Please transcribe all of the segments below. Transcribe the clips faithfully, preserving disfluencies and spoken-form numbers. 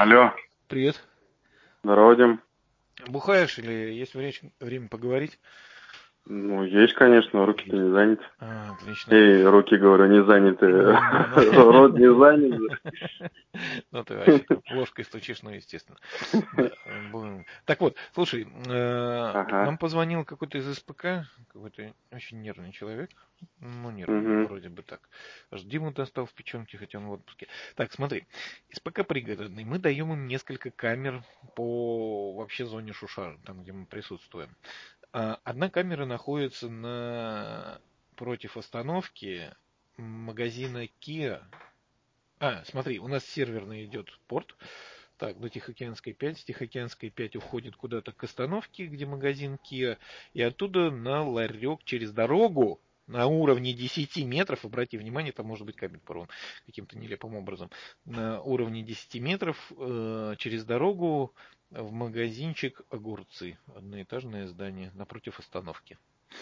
Алло, Привет. здорово, Дим. Бухаешь или есть время, время поговорить? Ну, есть, конечно, руки-то не заняты. А, отлично. Эй, руки, говорю, не заняты. Ну, Рот не занят же. ну, ты вообще там ложкой стучишь, ну, естественно. Да, будем. Так вот, слушай, э, Ага. нам позвонил какой-то из СПК, какой-то очень нервный человек. Ну, нервный, Угу. вроде бы так. Аж Диму достал в печенке, хотя он в отпуске. Так, смотри, СПК пригородный. Мы даем им несколько камер по вообще зоне Шушара, там, где мы присутствуем. А, Одна камера находится на против остановки магазина Kia. А, смотри, у нас серверный идет порт. Так, до Тихоокеанской пять. С Тихоокеанской пять уходит куда-то к остановке, где магазин Kia. И оттуда на ларек через дорогу на уровне десяти метров, обрати внимание, там может быть кабель порван каким-то нелепым образом, на уровне десяти метров э, через дорогу в магазинчик огурцы. Одноэтажное здание напротив остановки.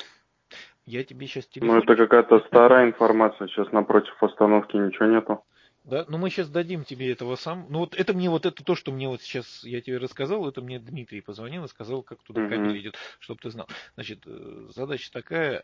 Я тебе сейчас Ну, это телефончик. какая-то старая информация. Сейчас напротив остановки ничего нету. Да, но мы сейчас дадим тебе этого сам. Ну вот это мне вот это то, что мне вот сейчас я тебе рассказал, это мне Дмитрий позвонил и сказал, как туда Угу. кабель идет, чтобы ты знал. Значит, э, задача такая.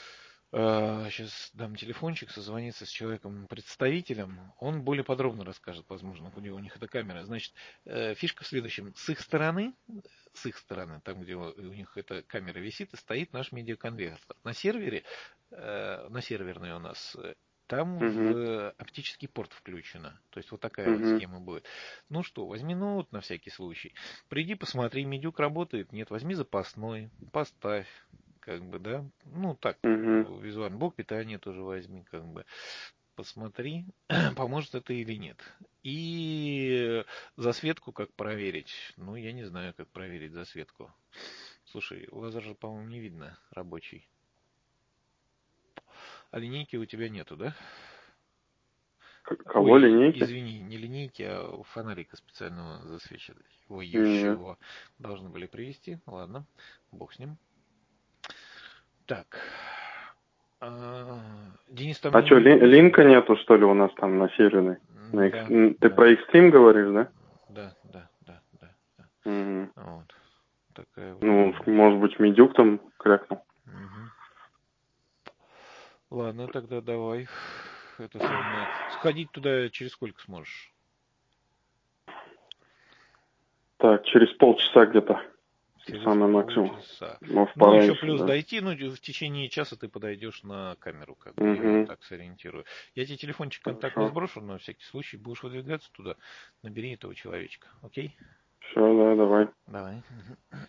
Сейчас дам телефончик, созвониться с человеком-представителем. Он более подробно расскажет, возможно, где у них эта камера. Значит, э, фишка в следующем. С их стороны, с их стороны, там, где у у них эта камера висит, и стоит наш медиаконвертер. На сервере, э, на серверной у нас, э, там Угу. в оптический порт включено. То есть вот такая вот Угу. схема будет. Ну что, возьми ноут на всякий случай. Приди, посмотри, медюк работает. Нет, возьми запасной, поставь. Как бы, да, ну так, Угу. визуально. Блок питания тоже возьми, как бы. Посмотри, поможет это или нет. И засветку как проверить? Ну, я не знаю, как проверить засветку. Слушай, лазер же, по-моему, не видно рабочий. А линейки у тебя нету, да? Кого, Ой, линейки? извини, не линейки, а фонарика специального Нет. засвечивающего. Должны были привезти. Ладно, бог с ним. Так. А, Денис, А что, там есть? линка нету, что ли, у нас там на северной? На экс- Да, м, Ты да, про Extreme говоришь, да? да, да, да, да, да. Угу. Вот. Такая вот Ну, история. может быть, медюк там крякнул. Мгм. Ладно, тогда давай. Это самое. Сходить туда через сколько сможешь? Так, через полчаса где-то. Через Самый максимум. полчаса. Может, Ну, еще пораньше, плюс да. дойти, ну, в течение часа ты подойдешь на камеру, как бы, я вот Угу. так сориентирую. Я тебе телефончик контактный Хорошо. сброшу на всякий случай, будешь выдвигаться туда, набери этого человечка, окей? Все, да, давай. Давай.